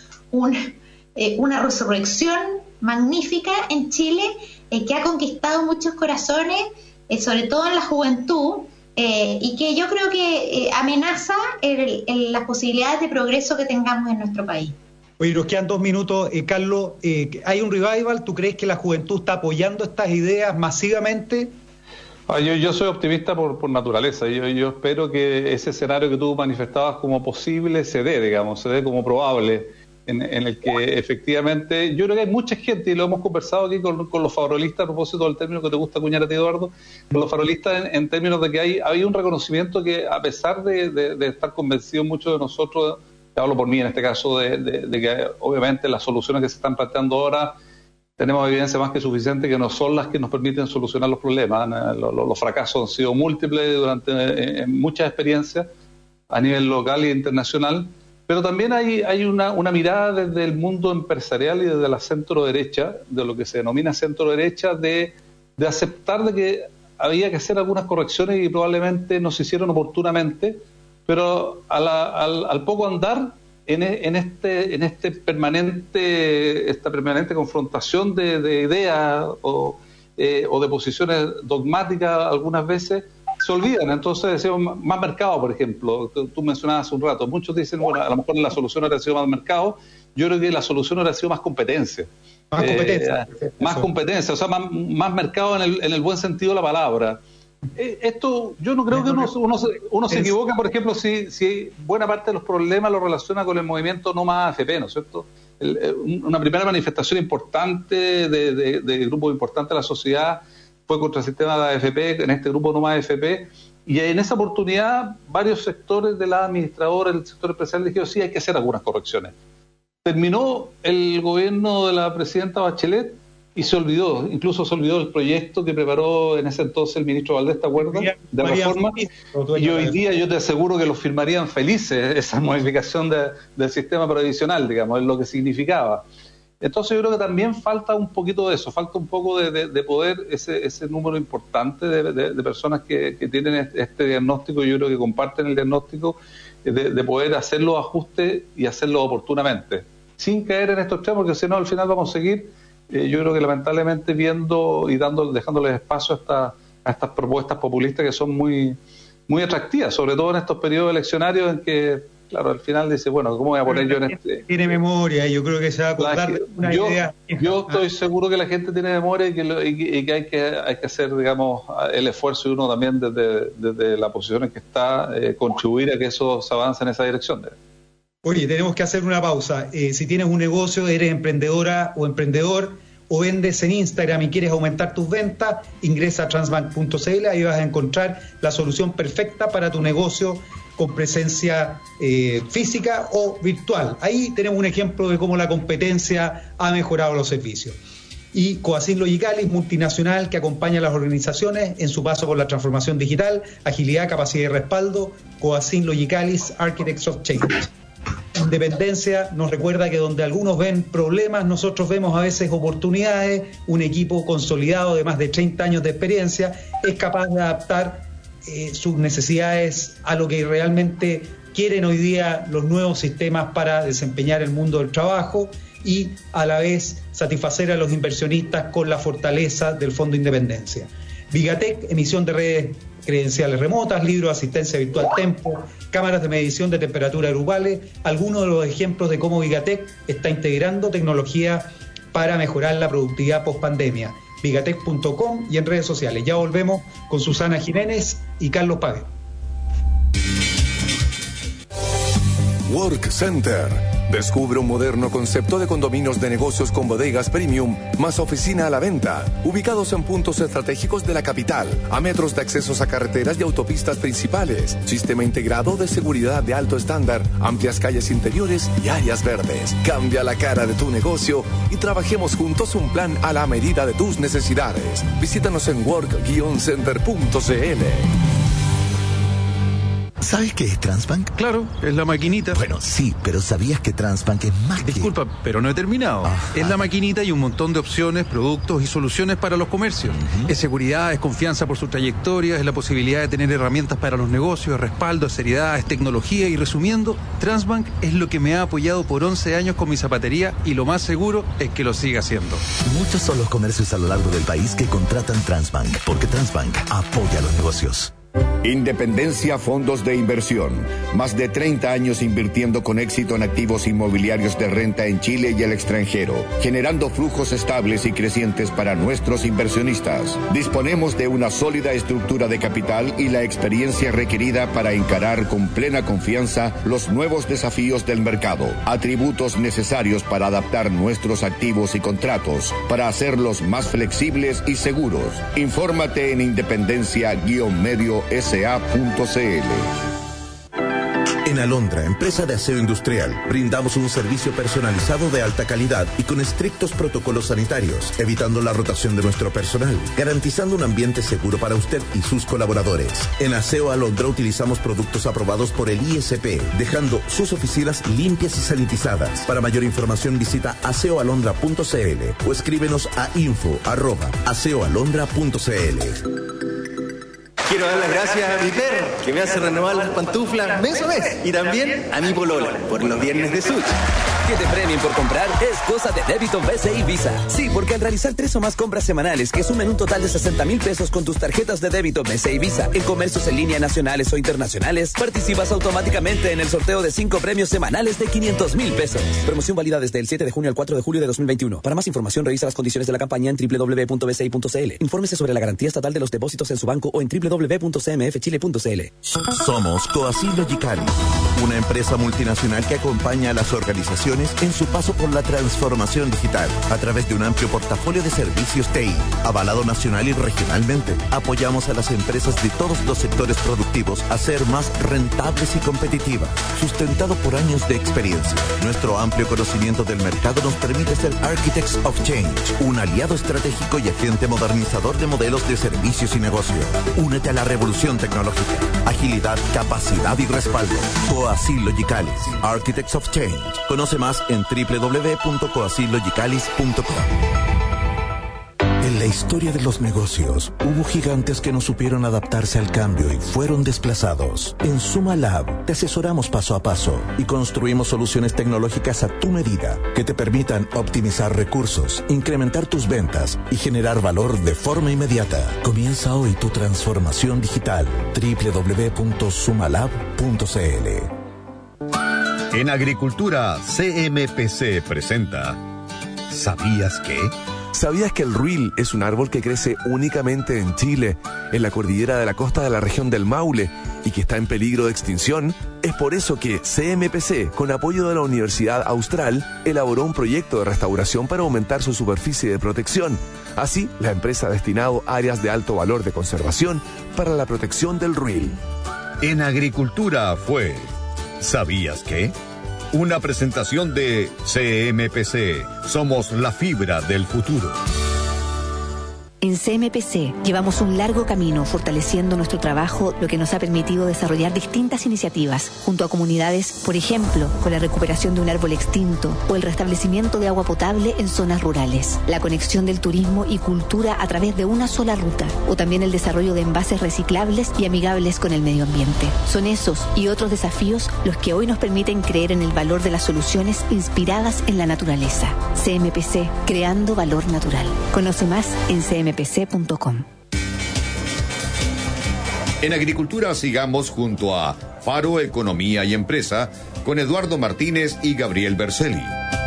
una resurrección magnífica en Chile, que ha conquistado muchos corazones, sobre todo en la juventud, y que yo creo que amenaza las posibilidades de progreso que tengamos en nuestro país. Oye, nos quedan 2 minutos. Carlos, ¿hay un revival? ¿Tú crees que la juventud está apoyando estas ideas masivamente? Yo soy optimista por naturaleza. Yo espero que ese escenario que tú manifestabas como posible se dé como probable, en el que efectivamente, yo creo que hay mucha gente, y lo hemos conversado aquí con los farolistas, a propósito del término que te gusta acuñar a ti, Eduardo, con los farolistas en términos de que hay un reconocimiento que, a pesar de estar convencidos muchos de nosotros, te hablo por mí en este caso, de que obviamente las soluciones que se están planteando ahora, tenemos evidencia más que suficiente que no son las que nos permiten solucionar los problemas. Los fracasos han sido múltiples durante muchas experiencias a nivel local e internacional, pero también hay una mirada desde el mundo empresarial y desde la centro-derecha, de lo que se denomina centro-derecha, de aceptar de que había que hacer algunas correcciones y probablemente no se hicieron oportunamente, pero al poco andar esta permanente confrontación de ideas o de posiciones dogmáticas algunas veces, se olvidan. Entonces decimos más mercado, por ejemplo, tú mencionabas hace un rato, muchos dicen, bueno, a lo mejor la solución habría sido más mercado. Yo creo que la solución habría sido más competencia. Más competencia, o sea, más mercado en el buen sentido de la palabra. Esto, yo no creo que uno se equivoca, por ejemplo, si buena parte de los problemas lo relaciona con el movimiento No Más AFP, ¿no es cierto? Una primera manifestación importante de grupos importantes de la sociedad fue contra el sistema de AFP, en este grupo No Más AFP, y en esa oportunidad varios sectores de la administradora, el sector empresarial, dijeron sí, hay que hacer algunas correcciones. Terminó el gobierno de la presidenta Bachelet y incluso se olvidó el proyecto que preparó en ese entonces el ministro Valdés, ¿te acuerdas? De reforma. Y hoy día yo te aseguro que los firmarían felices esa modificación del sistema previsional, digamos, es lo que significaba. Entonces yo creo que también falta un poquito de eso, falta un poco de poder, ese número importante de personas que tienen este diagnóstico, yo creo que comparten el diagnóstico, de poder hacer los ajustes y hacerlo oportunamente, sin caer en estos extremos, porque si no al final vamos a seguir, yo creo que lamentablemente viendo y dejándoles espacio a estas propuestas populistas que son muy, muy atractivas, sobre todo en estos periodos eleccionarios en que, claro, al final dice, bueno, ¿cómo voy a poner yo en este...? Tiene memoria, y yo creo que se va a acordar de una idea. Yo estoy seguro que la gente tiene memoria y que hay que hacer, digamos, el esfuerzo, y uno también desde la posición en que está, contribuir a que eso se avance en esa dirección. Oye, tenemos que hacer una pausa. Si tienes un negocio, eres emprendedora o emprendedor, o vendes en Instagram y quieres aumentar tus ventas, ingresa a transbank.cl, ahí vas a encontrar la solución perfecta para tu negocio con presencia física o virtual. Ahí tenemos un ejemplo de cómo la competencia ha mejorado los servicios. Y Coacin Logicalis, multinacional que acompaña a las organizaciones en su paso por la transformación digital, agilidad, capacidad y respaldo. Coacin Logicalis, Architects of Change. Independencia nos recuerda que donde algunos ven problemas, nosotros vemos a veces oportunidades. Un equipo consolidado de más de 30 años de experiencia es capaz de adaptar sus necesidades a lo que realmente quieren hoy día los nuevos sistemas para desempeñar el mundo del trabajo, y a la vez satisfacer a los inversionistas con la fortaleza del Fondo Independencia. Vigatec, emisión de redes credenciales remotas, libro de asistencia virtual Tempo, cámaras de medición de temperatura grupales, algunos de los ejemplos de cómo Vigatec está integrando tecnología para mejorar la productividad post-pandemia. Vigatec.com y en redes sociales. Ya volvemos con Susana Jiménez y Carlos Pave. Work Center, Descubre un moderno concepto de condominios de negocios con bodegas premium más oficina a la venta, ubicados en puntos estratégicos de la capital, a metros de accesos a carreteras y autopistas principales, sistema integrado de seguridad de alto estándar, amplias calles interiores y áreas verdes. Cambia la cara de tu negocio y trabajemos juntos un plan a la medida de tus necesidades. Visítanos en work-center.cl. ¿Sabes qué es Transbank? Claro, es la maquinita. Bueno, sí, pero ¿sabías que Transbank es más Disculpa, pero no he terminado. Es la maquinita y un montón de opciones, productos y soluciones para los comercios. Es seguridad, es confianza por su trayectoria, es la posibilidad de tener herramientas para los negocios, es respaldo, es seriedad, es tecnología y resumiendo, Transbank es lo que me ha apoyado por 11 años con mi zapatería y lo más seguro es que lo siga haciendo. Muchos son los comercios a lo largo del país que contratan Transbank, porque Transbank apoya a los negocios. Independencia Fondos de Inversión. Más de 30 años invirtiendo con éxito en activos inmobiliarios de renta en Chile y el extranjero, generando flujos estables y crecientes para nuestros inversionistas. Disponemos de una sólida estructura de capital y la experiencia requerida para encarar con plena confianza los nuevos desafíos del mercado. Atributos necesarios para adaptar nuestros activos y contratos, para hacerlos más flexibles y seguros. Infórmate en independencia-medio sa.cl. En Alondra, empresa de aseo industrial, brindamos un servicio personalizado de alta calidad y con estrictos protocolos sanitarios, evitando la rotación de nuestro personal, garantizando un ambiente seguro para usted y sus colaboradores. En Aseo Alondra utilizamos productos aprobados por el ISP, dejando sus oficinas limpias y sanitizadas. Para mayor información visita aseoalondra.cl o escríbenos a info@aseoalondra.cl. Quiero dar las gracias a mi perro, que me hace renovar las pantuflas mes a mes. Y también a mi polola, por los viernes de sushi. Que te premien por comprar es cosa de débito BCI Visa. Sí, porque al realizar 3 o más compras semanales que sumen un total de 60,000 pesos con tus tarjetas de débito BCI Visa en comercios en línea nacionales o internacionales, participas automáticamente en el sorteo de 5 premios semanales de 500,000 pesos. Promoción válida desde el 7 de junio al 4 de julio de 2021. Para más información revisa las condiciones de la campaña en www.bci.cl. Infórmese sobre la garantía estatal de los depósitos en su banco o en www.cmfchile.cl. Somos Coacilo Yicali, una empresa multinacional que acompaña a las organizaciones en su paso por la transformación digital a través de un amplio portafolio de servicios TI, avalado nacional y regionalmente. Apoyamos a las empresas de todos los sectores productivos a ser más rentables y competitivas, sustentado por años de experiencia. Nuestro amplio conocimiento del mercado nos permite ser Architects of Change, un aliado estratégico y agente modernizador de modelos de servicios y negocio. Únete a la revolución tecnológica. Agilidad, capacidad y respaldo. Coacilo Yicali, Architects of Change. Conoce más en www.coaciloyicalis.com. En la historia de los negocios, hubo gigantes que no supieron adaptarse al cambio y fueron desplazados. En SumaLab te asesoramos paso a paso y construimos soluciones tecnológicas a tu medida que te permitan optimizar recursos, incrementar tus ventas y generar valor de forma inmediata. Comienza hoy tu transformación digital. www.sumalab.cl. En Agricultura, CMPC presenta ¿Sabías qué? ¿Sabías que el ruil es un árbol que crece únicamente en Chile, en la cordillera de la costa de la región del Maule, y que está en peligro de extinción? Es por eso que CMPC, con apoyo de la Universidad Austral, elaboró un proyecto de restauración para aumentar su superficie de protección. Así, la empresa ha destinado áreas de alto valor de conservación para la protección del ruil. En Agricultura fue ¿Sabías qué? Una presentación de CMPC. Somos la fibra del futuro. En CMPC llevamos un largo camino fortaleciendo nuestro trabajo, lo que nos ha permitido desarrollar distintas iniciativas junto a comunidades, por ejemplo, con la recuperación de un árbol extinto o el restablecimiento de agua potable en zonas rurales, la conexión del turismo y cultura a través de una sola ruta, o también el desarrollo de envases reciclables y amigables con el medio ambiente. Son esos y otros desafíos los que hoy nos permiten creer en el valor de las soluciones inspiradas en la naturaleza. CMPC, creando valor natural. Conoce más en cmpc.com. En Agricultura sigamos junto a Faro Economía y Empresa con Eduardo Martínez y Gabriel Berzelli.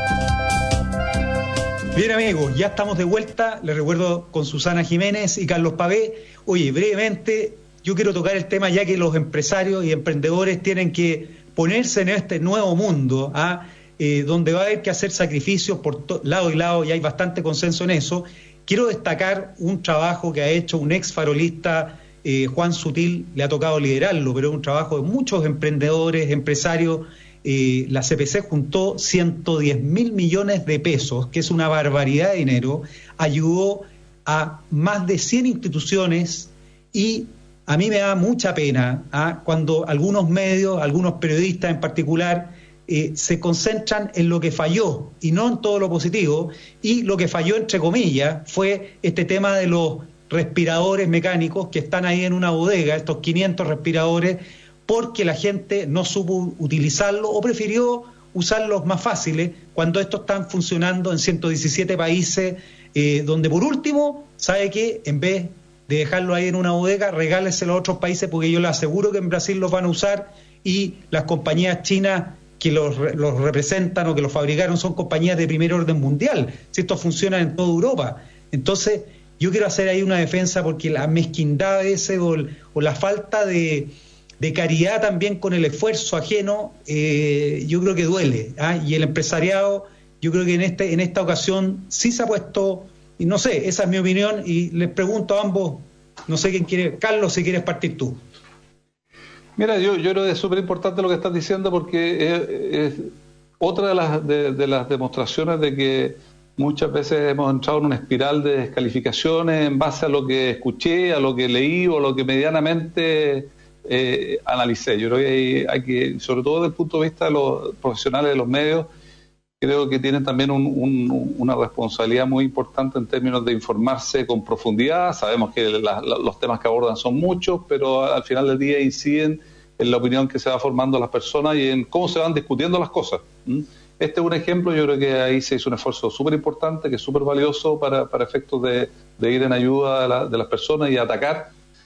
Bien amigos, ya estamos de vuelta. Les recuerdo con Susana Jiménez y Carlos Pavé. Oye, brevemente, yo quiero tocar el tema ya que los empresarios y emprendedores tienen que ponerse en este nuevo mundo. donde va a haber que hacer sacrificios por lado y lado, y hay bastante consenso en eso. Quiero destacar un trabajo que ha hecho un ex farolista, Juan Sutil, le ha tocado liderarlo, pero es un trabajo de muchos emprendedores, empresarios. La CPC juntó 110.000 millones de pesos, que es una barbaridad de dinero, ayudó a más de 100 instituciones, y a mí me da mucha pena cuando algunos medios, algunos periodistas en particular, se concentran en lo que falló y no en todo lo positivo, y lo que falló, entre comillas, fue este tema de los respiradores mecánicos que están ahí en una bodega, estos 500 respiradores, porque la gente no supo utilizarlo o prefirió usar los más fáciles, cuando estos están funcionando en 117 países, donde por último, ¿sabe qué? En vez de dejarlo ahí en una bodega, regáleselo a otros países, porque yo le aseguro que en Brasil los van a usar, y las compañías chinas que los representan o que los fabricaron son compañías de primer orden mundial, si estos funcionan en toda Europa. Entonces, yo quiero hacer ahí una defensa, porque la mezquindad ese o la falta de caridad también con el esfuerzo ajeno, yo creo que duele, y el empresariado, yo creo que en esta ocasión sí se ha puesto, y no sé, esa es mi opinión, y les pregunto a ambos, no sé quién quiere, Carlos, si quieres partir tú. Mira, yo creo que es súper importante lo que estás diciendo, porque es otra de las demostraciones de que muchas veces hemos entrado en una espiral de descalificaciones en base a lo que escuché, a lo que leí o a lo que medianamente analicé. Yo creo que hay que, sobre todo desde el punto de vista de los profesionales de los medios, creo que tienen también una responsabilidad muy importante en términos de informarse con profundidad. Sabemos que los temas que abordan son muchos, pero al final del día inciden en la opinión que se va formando las personas y en cómo se van discutiendo las cosas. Este es un ejemplo. Yo creo que ahí se hizo un esfuerzo súper importante, que es súper valioso para efectos de ir en ayuda de las personas y atacar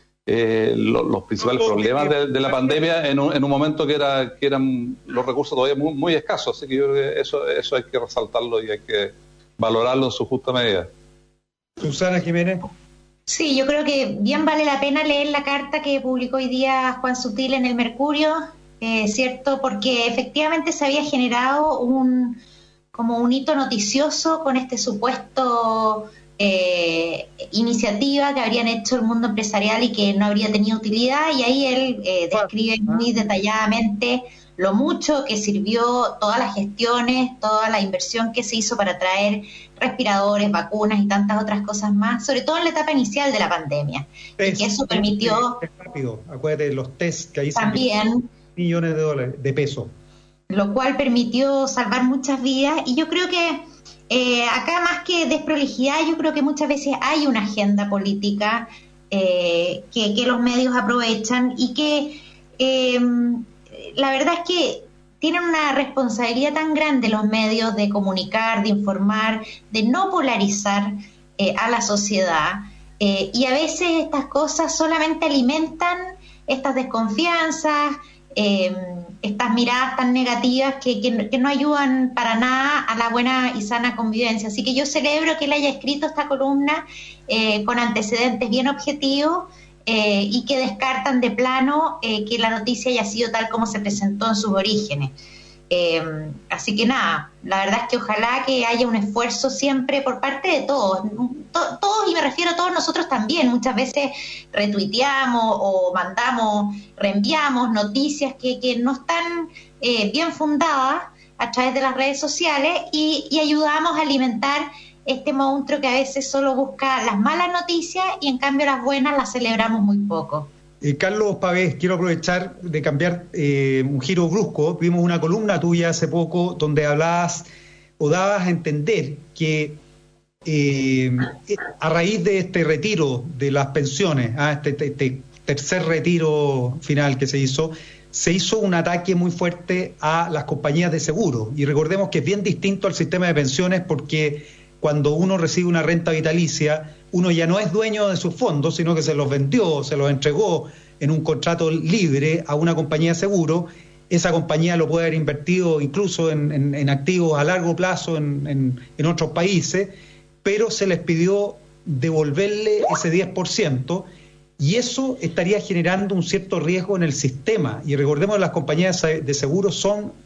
los principales problemas de la pandemia en un momento que eran los recursos todavía muy, muy escasos. Así que yo creo que eso hay que resaltarlo y hay que valorarlo en su justa medida. Susana Jiménez. Sí, yo creo que bien vale la pena leer la carta que publicó hoy día Juan Sutil en el Mercurio, ¿cierto? Porque efectivamente se había generado como un hito noticioso con este supuesto iniciativa que habrían hecho el mundo empresarial y que no habría tenido utilidad, y ahí él describe muy detalladamente lo mucho que sirvió todas las gestiones, toda la inversión que se hizo para traer respiradores, vacunas y tantas otras cosas más, sobre todo en la etapa inicial de la pandemia. Y que eso permitió... rápido, acuérdate de los test que ahí también millones de dólares, de pesos. Lo cual permitió salvar muchas vidas, y yo creo que acá, más que desprolijidad, yo creo que muchas veces hay una agenda política que los medios aprovechan, y que la verdad es que tienen una responsabilidad tan grande los medios de comunicar, de informar, de no polarizar a la sociedad, y a veces estas cosas solamente alimentan estas desconfianzas, estas miradas tan negativas que no ayudan para nada a la buena y sana convivencia. Así que yo celebro que él haya escrito esta columna con antecedentes bien objetivos, y que descartan de plano que la noticia haya sido tal como se presentó en sus orígenes. Así que nada, la verdad es que ojalá que haya un esfuerzo siempre por parte de todos, todos, y me refiero a todos nosotros también. Muchas veces retuiteamos o reenviamos noticias que no están bien fundadas a través de las redes sociales, y ayudamos a alimentar este monstruo que a veces solo busca las malas noticias, y en cambio las buenas las celebramos muy poco. Carlos Pavés, quiero aprovechar de cambiar un giro brusco. Vimos una columna tuya hace poco donde hablabas o dabas a entender que a raíz de este retiro de las pensiones, este tercer retiro final que se hizo un ataque muy fuerte a las compañías de seguro. Y recordemos que es bien distinto al sistema de pensiones, porque cuando uno recibe una renta vitalicia, uno ya no es dueño de sus fondos, sino que se los vendió, se los entregó en un contrato libre a una compañía de seguro. Esa compañía lo puede haber invertido incluso en activos a largo plazo en otros países, pero se les pidió devolverle ese 10%, y eso estaría generando un cierto riesgo en el sistema. Y recordemos que las compañías de seguros son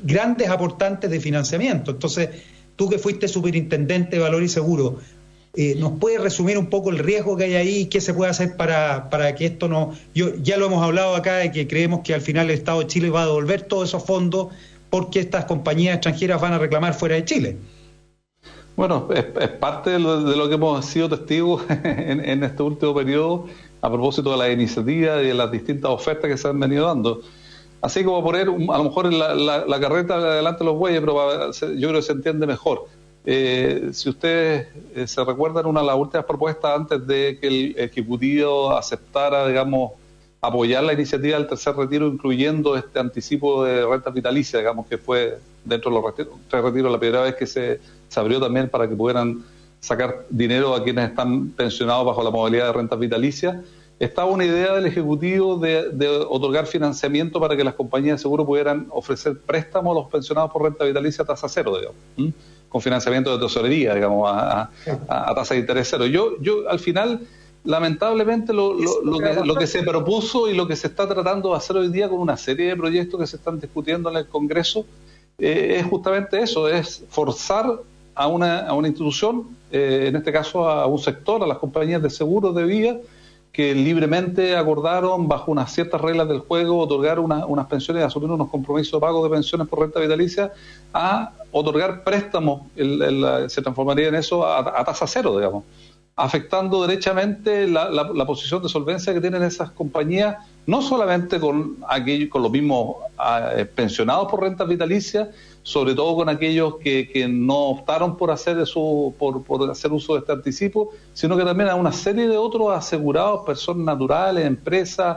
grandes aportantes de financiamiento. Entonces, tú que fuiste superintendente de Valor y Seguro, ¿nos puedes resumir un poco el riesgo que hay ahí y qué se puede hacer para que esto no... Ya lo hemos hablado acá de que creemos que al final el Estado de Chile va a devolver todos esos fondos porque estas compañías extranjeras van a reclamar fuera de Chile. Bueno, es parte de lo que hemos sido testigos en este último periodo a propósito de la iniciativa y de las distintas ofertas que se han venido dando. Así como poner a lo mejor la carreta delante de los bueyes, pero yo creo que se entiende mejor. Si ustedes se recuerdan, una de las últimas propuestas antes de que el Ejecutivo aceptara, digamos, apoyar la iniciativa del tercer retiro, incluyendo este anticipo de renta vitalicia, digamos, que fue dentro de los tres retiros la primera vez que se abrió también para que pudieran sacar dinero a quienes están pensionados bajo la modalidad de renta vitalicia. Estaba una idea del Ejecutivo de otorgar financiamiento para que las compañías de seguro pudieran ofrecer préstamos a los pensionados por renta vitalicia a tasa cero, digamos, con financiamiento de tesorería, digamos, a tasa de interés cero. Yo al final, lamentablemente, lo que se propuso y lo que se está tratando de hacer hoy día con una serie de proyectos que se están discutiendo en el Congreso es justamente eso, es forzar a una institución, en este caso a un sector, a las compañías de seguros de vida, que libremente acordaron, bajo unas ciertas reglas del juego, otorgar unas pensiones, asumir unos compromisos de pago de pensiones por renta vitalicia, a otorgar préstamos, se transformaría en eso a tasa cero, digamos, afectando derechamente la posición de solvencia que tienen esas compañías, no solamente con los mismos pensionados por renta vitalicia, sobre todo con aquellos que no optaron por hacer hacer uso de este anticipo, sino que también a una serie de otros asegurados, personas naturales, empresas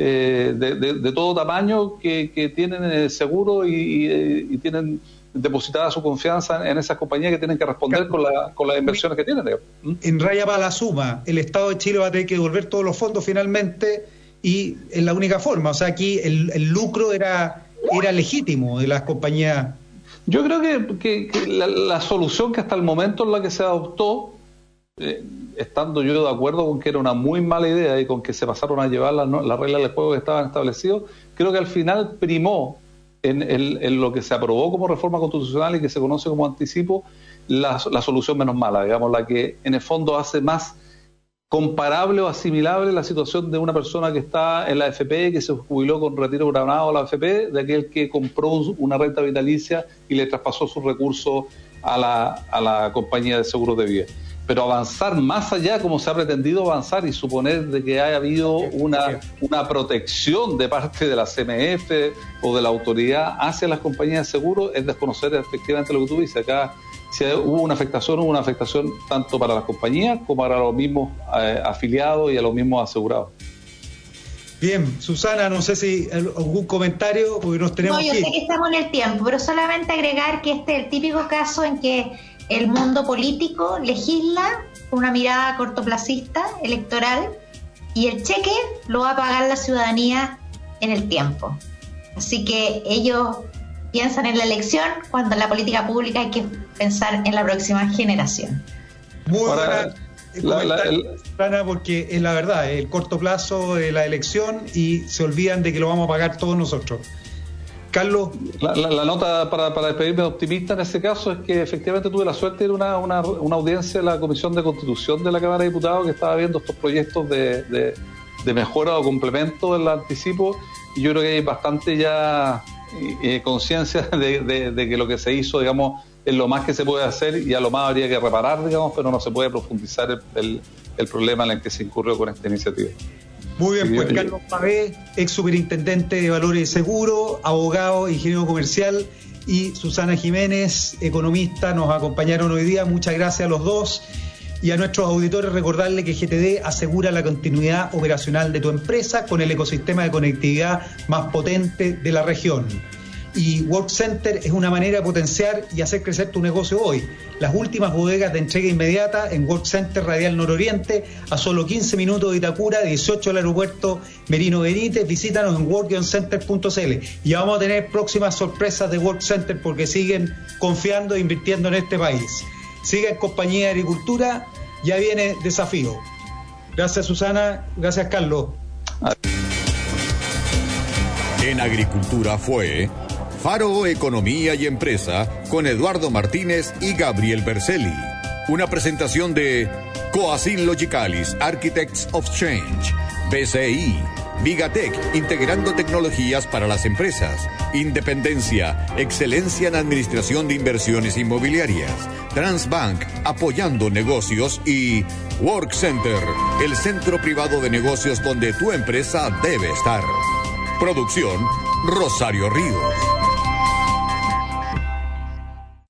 de todo tamaño que tienen seguro y tienen depositada su confianza en esas compañías que tienen que responder con las inversiones que tienen. En raya para la suma, el Estado de Chile va a tener que devolver todos los fondos finalmente, y es la única forma. O sea, aquí el lucro era legítimo de las compañías. Yo creo que la solución que hasta el momento en la que se adoptó, estando yo de acuerdo con que era una muy mala idea y con que se pasaron a llevar las reglas del juego que estaban establecidas, creo que al final primó en lo que se aprobó como reforma constitucional y que se conoce como anticipo, la solución menos mala, digamos, la que en el fondo hace más comparable o asimilable la situación de una persona que está en la AFP, que se jubiló con retiro programado a la AFP, de aquel que compró una renta vitalicia y le traspasó sus recursos a la compañía de seguros de vida. Pero avanzar más allá, como se ha pretendido avanzar, y suponer de que haya habido una protección de parte de la CMF o de la autoridad hacia las compañías de seguros, es desconocer efectivamente lo que tú dices. Acá, si hubo una afectación tanto para las compañías como para los mismos afiliados y a los mismos asegurados. Bien, Susana, no sé si algún comentario, porque nos tenemos que ir. No, yo sé que estamos en el tiempo, pero solamente agregar que este es el típico caso en que el mundo político legisla con una mirada cortoplacista, electoral, y el cheque lo va a pagar la ciudadanía en el tiempo. Así que ellos piensan en la elección cuando en la política pública hay que pensar en la próxima generación. Muy buena, porque es la verdad, el corto plazo de la elección, y se olvidan de que lo vamos a pagar todos nosotros. Carlos. La nota para despedirme optimista en ese caso es que efectivamente tuve la suerte de ir a una audiencia de la Comisión de Constitución de la Cámara de Diputados, que estaba viendo estos proyectos de mejora o complemento del anticipo, y yo creo que hay bastante ya conciencia de que lo que se hizo, digamos, es lo más que se puede hacer, y a lo más habría que reparar, digamos, pero no se puede profundizar el problema en el que se incurrió con esta iniciativa. Muy bien, pues Carlos Pavé, ex superintendente de Valores y Seguro, abogado, ingeniero comercial, y Susana Jiménez, economista, nos acompañaron hoy día. Muchas gracias a los dos. Y a nuestros auditores recordarle que GTD asegura la continuidad operacional de tu empresa con el ecosistema de conectividad más potente de la región. Y WorkCenter es una manera de potenciar y hacer crecer tu negocio hoy. Las últimas bodegas de entrega inmediata en WorkCenter Radial Nororiente, a solo 15 minutos de Itacura, 18 del aeropuerto Merino Benítez. Visítanos en work-center.cl. Y vamos a tener próximas sorpresas de WorkCenter porque siguen confiando e invirtiendo en este país. Sigan Compañía de Agricultura, ya viene desafío. Gracias, Susana. Gracias, Carlos. En Agricultura fue Faro Economía y Empresa con Eduardo Martínez y Gabriel Berceli. Una presentación de Coacin Logicalis, Architects of Change, BCI, Vigatech, integrando tecnologías para las empresas, Independencia, excelencia en administración de inversiones inmobiliarias, Transbank, apoyando negocios y Work Center, el centro privado de negocios donde tu empresa debe estar. Producción, Rosario Ríos.